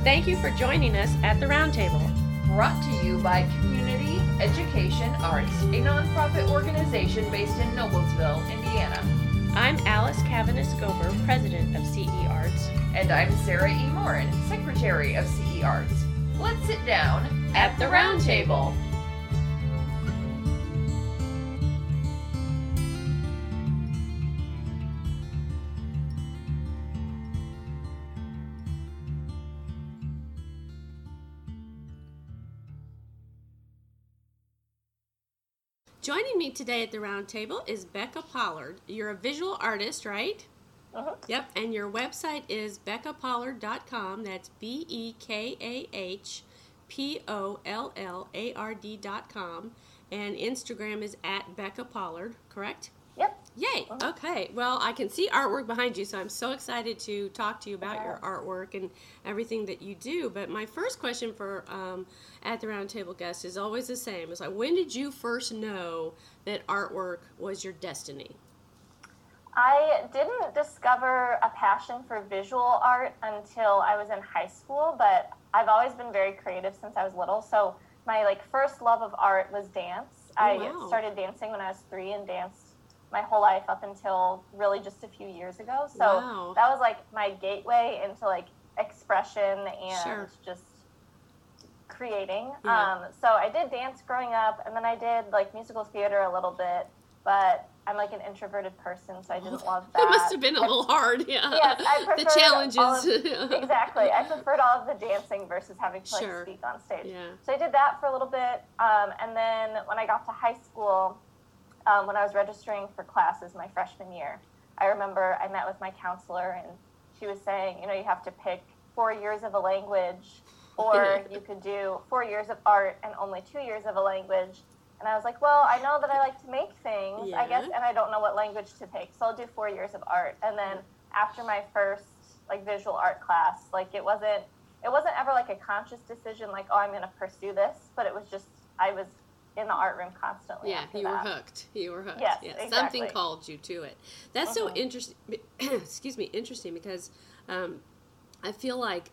Thank you for joining us at the Roundtable. Brought to you by Community Education Arts, a nonprofit organization based in Noblesville, Indiana. I'm Alice Cavanis-Gober, president of CE Arts. And I'm Sarah E. Morin, secretary of CE Arts. Let's sit down at the Roundtable. Joining me today at the Roundtable is Becca Pollard. You're a visual artist, right? Uh-huh. Yep, and your website is beccapollard.com. That's BEKAHPOLLARD.com. And Instagram is at Becca Pollard, correct? Yep. Yay! Uh-huh. Okay, well, I can see artwork behind you, so I'm so excited to talk to you about your artwork and everything that you do. But my first question for at the Roundtable guest is always the same. It's like, when did you first know that artwork was your destiny? I didn't discover a passion for visual art until I was in high school, but I've always been very creative since I was little. So my first love of art was dance. I started dancing when I was 3 and danced my whole life up until really just a few years ago. So that was my gateway into expression and just creating. Yeah. So I did dance growing up, and then I did musical theater a little bit, but I'm an introverted person, so I didn't love that. It must have been a little hard, yeah. Yes, I preferred the challenges. Exactly. I preferred all of the dancing versus having to speak on stage. Yeah. So I did that for a little bit, and then when I got to high school, when I was registering for classes my freshman year, I remember I met with my counselor, and she was saying, you have to pick 4 years of a language, or you could do 4 years of art and only 2 years of a language. And I was like, well, I know that I like to make things, I guess, and I don't know what language to pick, so I'll do 4 years of art. And then after my first visual art class, it wasn't ever a conscious decision I'm going to pursue this, but it was just I was in the art room constantly. Yeah, you were hooked. Yes, exactly. Something called you to it. That's so interesting. Excuse me, interesting, because I feel like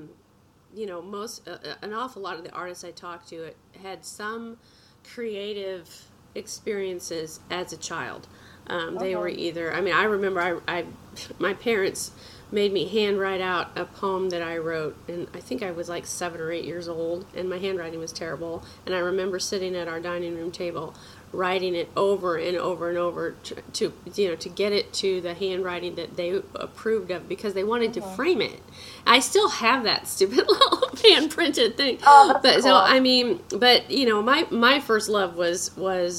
most an awful lot of the artists I talked to had some creative experiences as a child. They were either, I remember my parents made me handwrite out a poem that I wrote, and I think I was 7 or 8 years old, and my handwriting was terrible. And I remember sitting at our dining room table writing it over and over and over to get it to the handwriting that they approved of, because they wanted to frame it. I still have that stupid little hand printed thing. Oh, that's cool. So but my first love was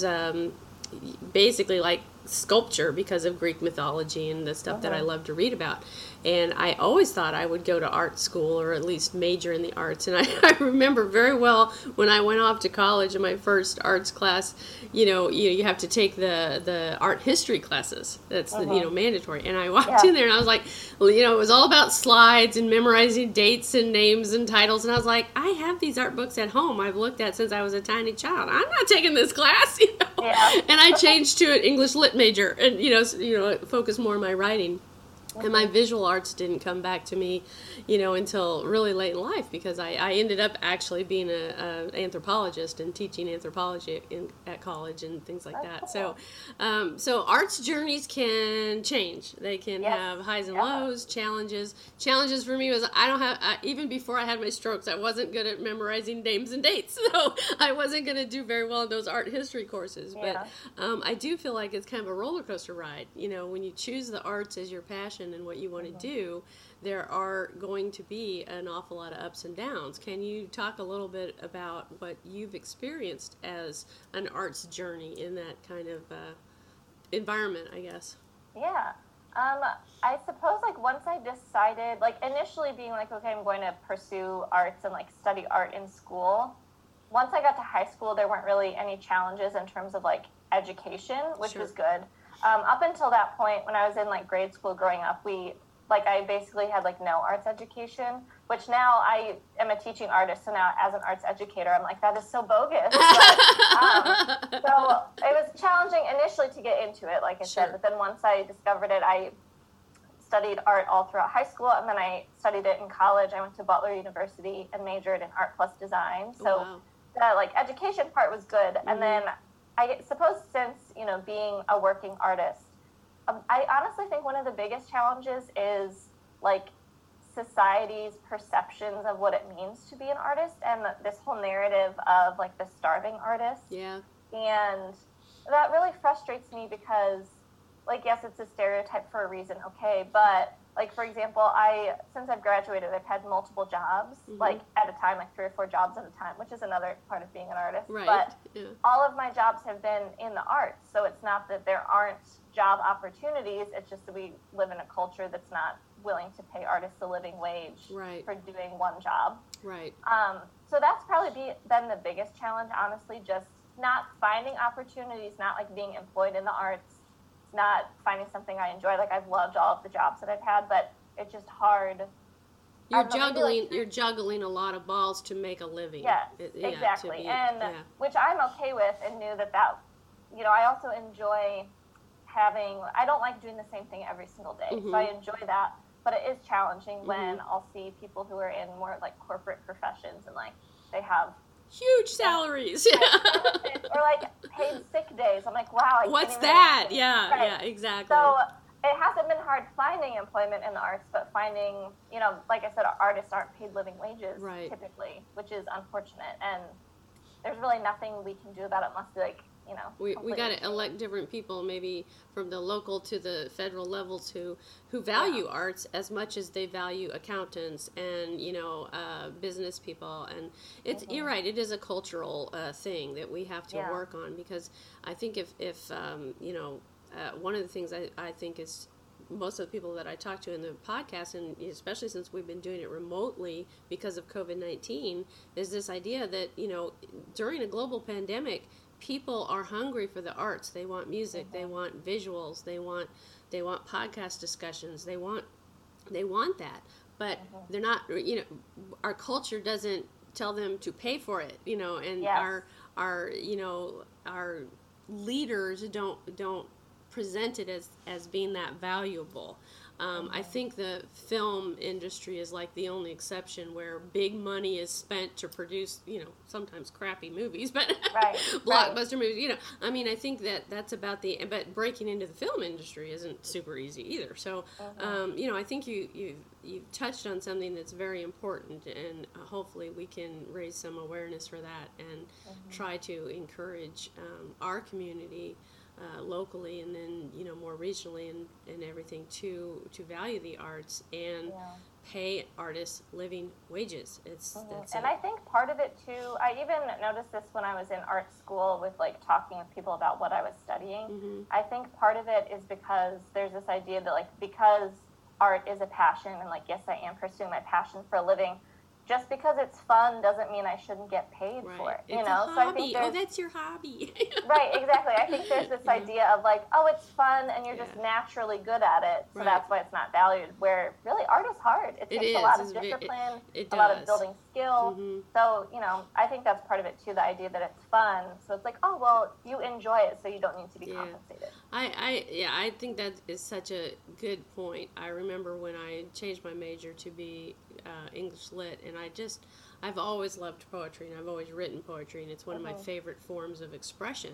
basically sculpture, because of Greek mythology and the stuff that I love to read about. And I always thought I would go to art school, or at least major in the arts. And I remember very well when I went off to college in my first arts class, you have to take the art history classes. That's mandatory. And I walked in there and I was like, it was all about slides and memorizing dates and names and titles. And I was like, I have these art books at home I've looked at since I was a tiny child. I'm not taking this class, Yeah. And I changed to an English lit major and, focus more on my writing. And my visual arts didn't come back to me, until really late in life, because I ended up actually being an anthropologist and teaching anthropology at college and things like that. Cool. So arts journeys can change. They can have highs and lows, challenges. Challenges for me was even before I had my strokes, I wasn't good at memorizing names and dates. So I wasn't going to do very well in those art history courses. Yeah. But I do feel like it's kind of a roller coaster ride. When you choose the arts as your passion and what you want to do, there are going to be an awful lot of ups and downs. Can you talk a little bit about what you've experienced as an arts journey in that kind of environment, I guess? Yeah. I suppose once I decided, initially being okay, I'm going to pursue arts and study art in school. Once I got to high school, there weren't really any challenges in terms of education, which was good. Up until that point, when I was in grade school growing up, I basically had no arts education, which now I am a teaching artist. So now as an arts educator, I'm that is so bogus. But, so it was challenging initially to get into it, like I said, but then once I discovered it, I studied art all throughout high school, and then I studied it in college. I went to Butler University and majored in art plus design. So the like education part was good. Mm-hmm. And then I suppose since, you know, being a working artist, I honestly think one of the biggest challenges is like society's perceptions of what it means to be an artist, and this whole narrative of like the starving artist. Yeah. And that really frustrates me because, like, yes, it's a stereotype for a reason, okay, but like, for example, since I've graduated, I've had multiple jobs, mm-hmm. like at a time, like 3 or 4 jobs at a time, which is another part of being an artist. Right. But yeah. all of my jobs have been in the arts, so it's not that there aren't job opportunities, it's just that we live in a culture that's not willing to pay artists a living wage right. for doing one job. Right. So that's probably been the biggest challenge, honestly, just not finding opportunities, not like being employed in the arts, not finding something I enjoy. Like, I've loved all of the jobs that I've had, but it's just hard. You're juggling a lot of balls to make a living. Yes, exactly. Which I'm okay with, and knew that, you know, I also enjoy I don't like doing the same thing every single day. Mm-hmm. So I enjoy that, but it is challenging mm-hmm. when I'll see people who are in more like corporate professions and like they have huge salaries, or like paid sick days. I'm like, wow. What's that? Yeah, right. Yeah, exactly. So it hasn't been hard finding employment in the arts, but finding, you know, like I said, artists aren't paid living wages right. typically, which is unfortunate. And there's really nothing we can do about it unless like, you know, we got to elect different people, maybe from the local to the federal levels, who value arts as much as they value accountants and, you know, business people. And it's mm-hmm. you're right, it is a cultural thing that we have to work on, because I think if you know, one of the things I think is most of the people that I talk to in the podcast, and especially since we've been doing it remotely because of COVID-19, is this idea that, you know, during a global pandemic, people are hungry for the arts. They want music. Mm-hmm. They want visuals. They want podcast discussions. They want that. But mm-hmm. they're not. You know, our culture doesn't tell them to pay for it. You know, and our you know, our leaders don't present it as being that valuable. I think the film industry is like the only exception where big money is spent to produce, you know, sometimes crappy movies, but blockbuster movies, you know. I mean, I think that's about but breaking into the film industry isn't super easy either. So, you know, I think you've touched on something that's very important, and hopefully we can raise some awareness for that and try to encourage our community locally, and then, you know, more regionally and everything to value the arts and pay artists living wages. And I think part of it too, I even noticed this when I was in art school with like talking with people about what I was studying. Mm-hmm. I think part of it is because there's this idea that like, because art is a passion, and like, yes, I am pursuing my passion for a living, just because it's fun doesn't mean I shouldn't get paid for it. It's you know, a hobby. So I think that's your hobby. Right, exactly. I think there's this idea of like, oh, it's fun and you're just naturally good at it, so that's why it's not valued. Where really, art is hard. It takes a lot of discipline, a lot of building skill. Mm-hmm. So, you know, I think that's part of it too. The idea that it's fun, so it's like, oh, well, you enjoy it, so you don't need to be compensated. I think that is such a good point. I remember when I changed my major to be English Lit, and I've always loved poetry, and I've always written poetry, and it's one of my favorite forms of expression.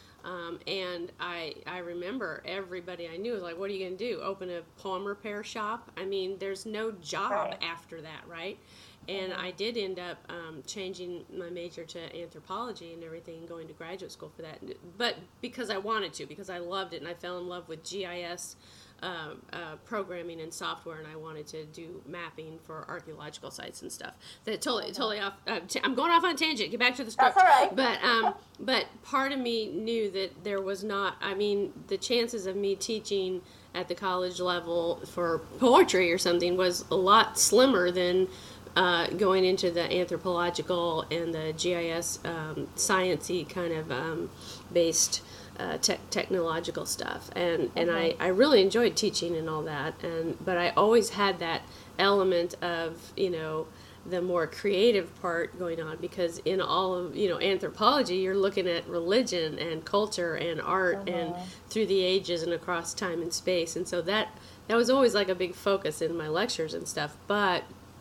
And I remember everybody I knew was like, what are you going to do? Open a poem repair shop? I mean, there's no job after that, right? And I did end up changing my major to anthropology and everything, and going to graduate school for that. But because I wanted to, because I loved it, and I fell in love with GIS programming and software, and I wanted to do mapping for archaeological sites and stuff. That totally off. I'm going off on a tangent. Get back to the script. That's all right. But part of me knew that there was not. I mean, the chances of me teaching at the college level for poetry or something was a lot slimmer than going into the anthropological and the GIS sciencey kind of based technological stuff, and I really enjoyed teaching and all that, but I always had that element of, you know, the more creative part going on, because in all of, you know, anthropology, you're looking at religion and culture and art and through the ages and across time and space, and so that that was always like a big focus in my lectures and stuff. But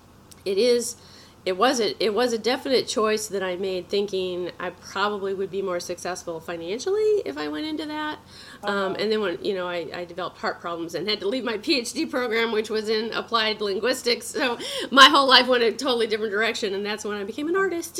it was a definite choice that I made, thinking I probably would be more successful financially if I went into that. And then when I developed heart problems and had to leave my PhD program, which was in applied linguistics, so my whole life went a totally different direction, and that's when I became an artist.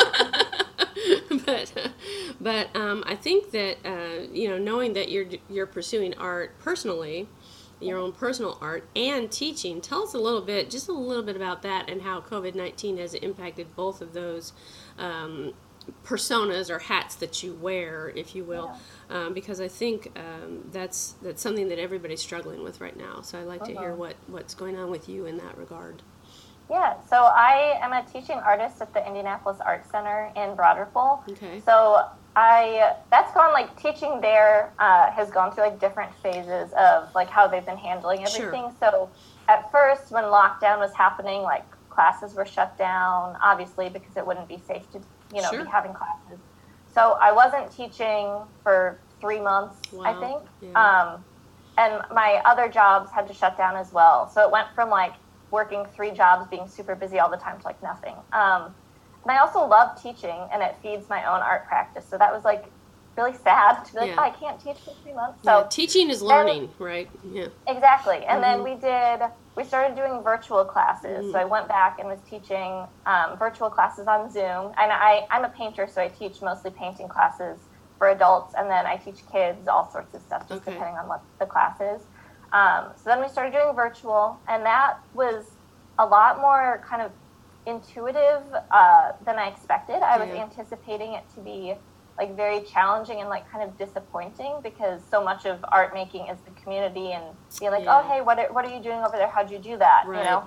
But I think that knowing that you're pursuing art personally, your own personal art, and teaching. Tell us just a little bit about that and how COVID-19 has impacted both of those personas or hats that you wear, if you will, because I think that's something that everybody's struggling with right now. So I'd like to hear what's going on with you in that regard. Yeah, so I am a teaching artist at the Indianapolis Art Center in Broad Ripple. Okay. So that's gone, like, teaching there has gone through, like, different phases of, like, how they've been handling everything. Sure. So at first, when lockdown was happening, like, classes were shut down, obviously, because it wouldn't be safe to, Sure. be having classes. So I wasn't teaching for 3 months, wow. I think. Yeah. And my other jobs had to shut down as well. So it went from, like, working 3 jobs, being super busy all the time, to, like, nothing. And I also love teaching, and it feeds my own art practice. So that was, like, really sad to be like, I can't teach for 3 months. So teaching is learning, right? Yeah. Exactly. And then we started doing virtual classes. So I went back and was teaching virtual classes on Zoom. And I'm a painter, so I teach mostly painting classes for adults. And then I teach kids all sorts of stuff, just depending on what the class is. So then we started doing virtual, and that was a lot more kind of intuitive than I expected. I was anticipating it to be, like, very challenging and, like, kind of disappointing, because so much of art making is the community and being like, oh, hey, what are you doing over there? How'd you do that? Right.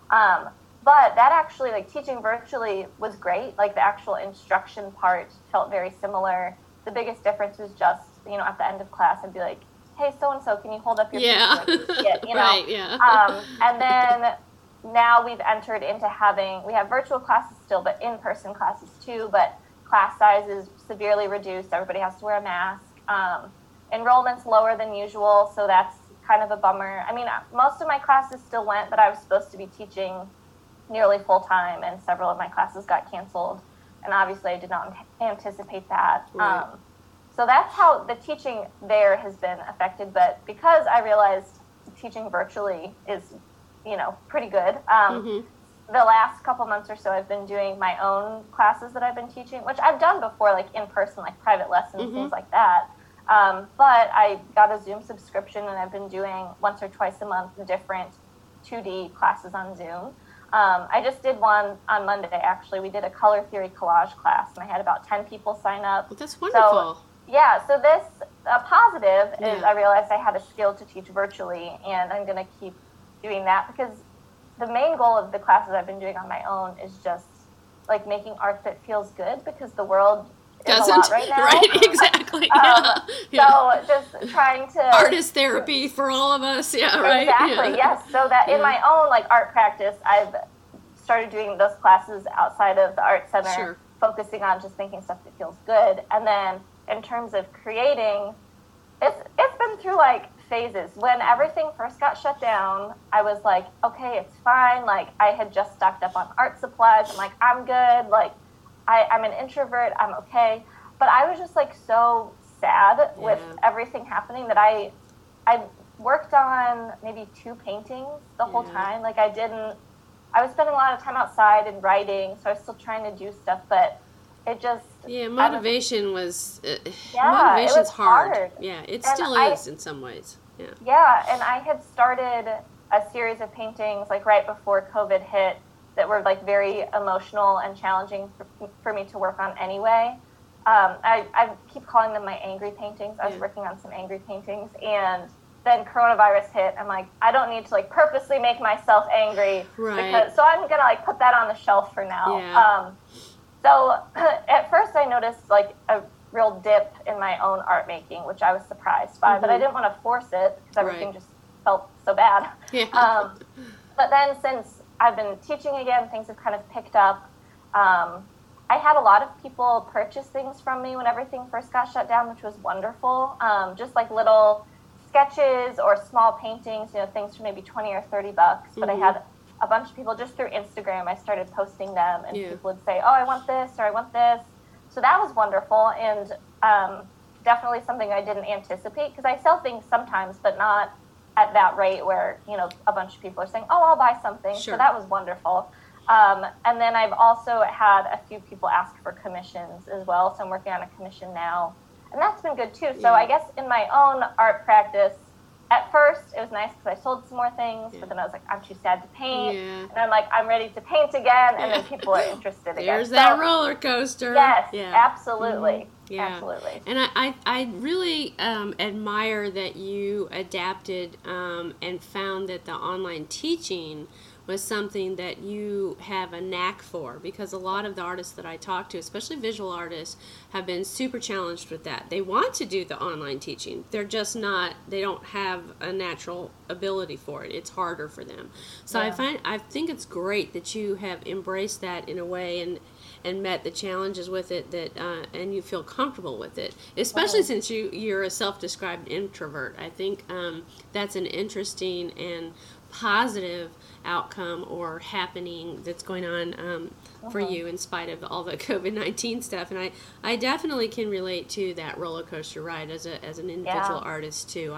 But that actually, like, teaching virtually was great. Like, the actual instruction part felt very similar. The biggest difference was just, at the end of class, I'd be like, hey, so-and-so, can you hold up your picture? Right, yeah. And then now we've entered into we have virtual classes still, but in-person classes too, but class size is severely reduced. Everybody has to wear a mask. Enrollment's lower than usual, so that's kind of a bummer. I mean, most of my classes still went, but I was supposed to be teaching nearly full-time, and several of my classes got canceled, and obviously I did not anticipate that. Right. So that's how the teaching there has been affected, but because I realized teaching virtually is, pretty good, the last couple months or so I've been doing my own classes that I've been teaching, which I've done before, like in person, like private lessons, things like that. But I got a Zoom subscription, and I've been doing once or twice a month different 2D classes on Zoom. I just did one on Monday, actually. We did a color theory collage class, and I had about 10 people sign up. Well, that's wonderful. So this positive is I realized I had a skill to teach virtually, and I'm going to keep doing that, because the main goal of the classes I've been doing on my own is just, like, making art that feels good, because the world is a lot right now. Right, exactly. So just trying to... Artist therapy for all of us, right? Exactly, yes. So that in my own, like, art practice, I've started doing those classes outside of the art center, focusing on just making stuff that feels good. And then in terms of creating, it's been through, like, phases. When everything first got shut down, I was like, okay, it's fine. Like, I had just stocked up on art supplies. I'm like, I'm good. Like, I'm an introvert. I'm okay. But I was just, like, so sad with everything happening that I worked on maybe 2 paintings the whole time. Like, I was spending a lot of time outside and writing, so I was still trying to do stuff, but it just... motivation was... motivation's it was hard. Yeah, it still is in some ways. Yeah, and I had started a series of paintings, like, right before COVID hit, that were, like, very emotional and challenging for me to work on anyway. I keep calling them my angry paintings. I was working on some angry paintings, and then coronavirus hit. I'm like, I don't need to, like, purposely make myself angry. Right. So I'm going to, like, put that on the shelf for now. So at first I noticed, like, a real dip in my own art making, which I was surprised by, but I didn't want to force it, because everything just felt so bad. But then since I've been teaching again, things have kind of picked up. I had a lot of people purchase things from me when everything first got shut down, which was wonderful. Just, like, little sketches or small paintings, things for maybe 20 or 30 bucks. But I had a bunch of people just through Instagram. I started posting them, and people would say, oh, I want this, or I want this. So that was wonderful, and definitely something I didn't anticipate, because I sell things sometimes, but not at that rate where, a bunch of people are saying, oh, I'll buy something. Sure. So that was wonderful. And then I've also had a few people ask for commissions as well. So I'm working on a commission now, and that's been good too. So I guess in my own art practice, at first it was nice because I sold some more things, but then I was like, I'm too sad to paint. And I'm like, I'm ready to paint again. And then people are interested again. There's that roller coaster. Yes, absolutely. Yeah. Absolutely. And I really admire that you adapted and found that the online teaching was something that you have a knack for, because a lot of the artists that I talk to, especially visual artists, have been super challenged with that. They want to do the online teaching. They're just not, they don't have a natural ability for it. It's harder for them. So I think it's great that you have embraced that in a way and met the challenges with it, that and you feel comfortable with it, especially since you're a self-described introvert. I think that's an interesting and positive outcome or happening that's going on for you in spite of all the COVID-19 stuff. And I definitely can relate to that roller coaster ride as an individual artist too.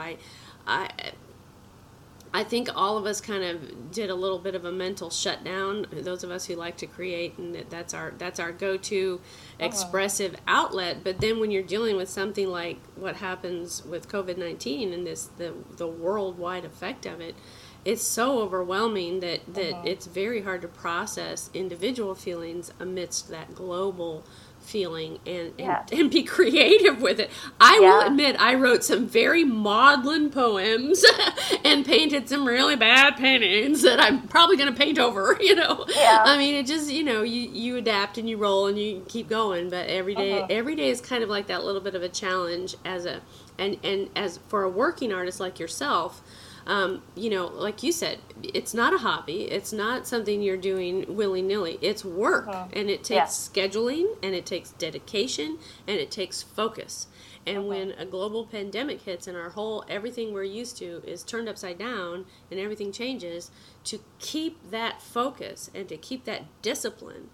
I think all of us kind of did a little bit of a mental shutdown, those of us who like to create, and that's our go-to expressive outlet. But then when you're dealing with something like what happens with COVID-19 and the worldwide effect of it, it's so overwhelming that it's very hard to process individual feelings amidst that global feeling and be creative with it. I will admit I wrote some very maudlin poems and painted some really bad paintings that I'm probably going to paint over, I mean, it just, you adapt and you roll and you keep going, but every day is kind of like that little bit of a challenge and as for a working artist like yourself. Like you said, it's not a hobby. It's not something you're doing willy-nilly. It's work, and it takes scheduling, and it takes dedication, and it takes focus. And when a global pandemic hits and everything we're used to is turned upside down and everything changes, to keep that focus and to keep that discipline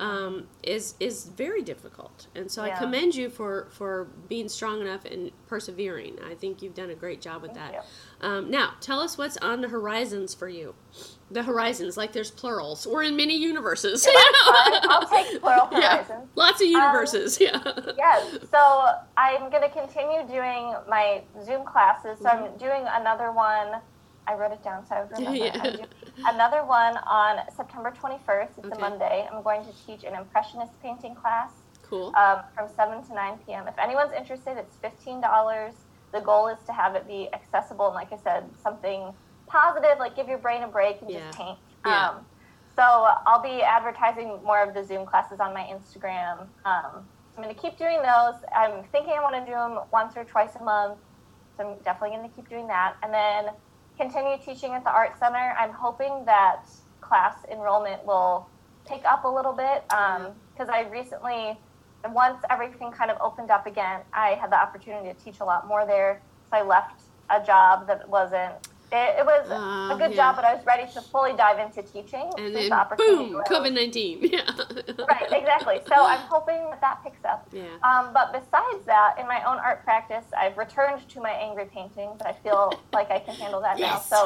is very difficult. And so I commend you for being strong enough and persevering. I think you've done a great job with that. Now, tell us what's on the horizons for you. The horizons, like there's plurals. We're in many universes. I'll take plural horizons. Lots of universes, Yes. So I'm going to continue doing my Zoom classes. So I'm doing another one. I wrote it down so I would remember. I'm doing another one on September 21st. It's a Monday. I'm going to teach an Impressionist painting class. Cool. From 7 to 9 p.m. If anyone's interested, it's $15. The goal is to have it be accessible and, like I said, something positive, like give your brain a break and just paint. So I'll be advertising more of the Zoom classes on my Instagram. I'm going to keep doing those. I'm thinking I want to do them once or twice a month, so I'm definitely going to keep doing that. And then continue teaching at the Art Center. I'm hoping that class enrollment will pick up a little bit because I recently, once everything kind of opened up again, I had the opportunity to teach a lot more there. So I left a job that wasn't, it was a good job, but I was ready to fully dive into teaching. And then boom, COVID-19. Right, exactly. So I'm hoping that picks up. But besides that, in my own art practice, I've returned to my angry painting, but I feel like I can handle that now. So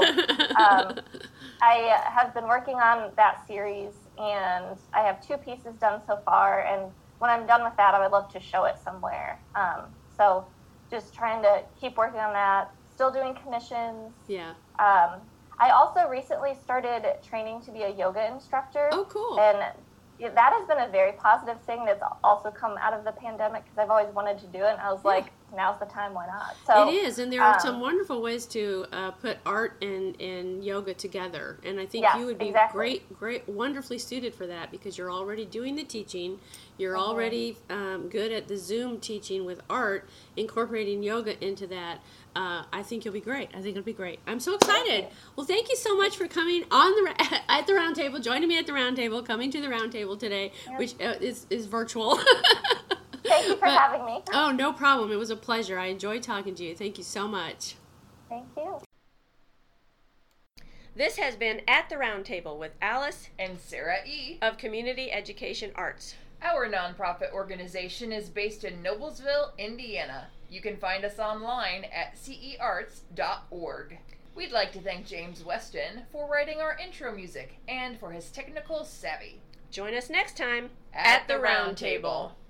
I have been working on that series, and I have 2 pieces done so far. And when I'm done with that, I would love to show it somewhere. So just trying to keep working on that. Still doing commissions. I also recently started training to be a yoga instructor. Oh, cool. And that has been a very positive thing that's also come out of the pandemic because I've always wanted to do it. And I was like, now's the time, why not? So it is, and there are some wonderful ways to put art and yoga together. And I think you would be great, wonderfully suited for that because you're already doing the teaching. You're already good at the Zoom teaching with art, incorporating yoga into that. I think you'll be great. I think it'll be great. I'm so excited. Well, thank you so much for coming at the round table, joining me at the round table, coming to the round table today, which is virtual. Thank you for having me. Oh, no problem. It was a pleasure. I enjoyed talking to you. Thank you so much. Thank you. This has been At the Round Table with Alice and Sarah E. of Community Education Arts. Our nonprofit organization is based in Noblesville, Indiana. You can find us online at cearts.org. We'd like to thank James Weston for writing our intro music and for his technical savvy. Join us next time at the Round Table.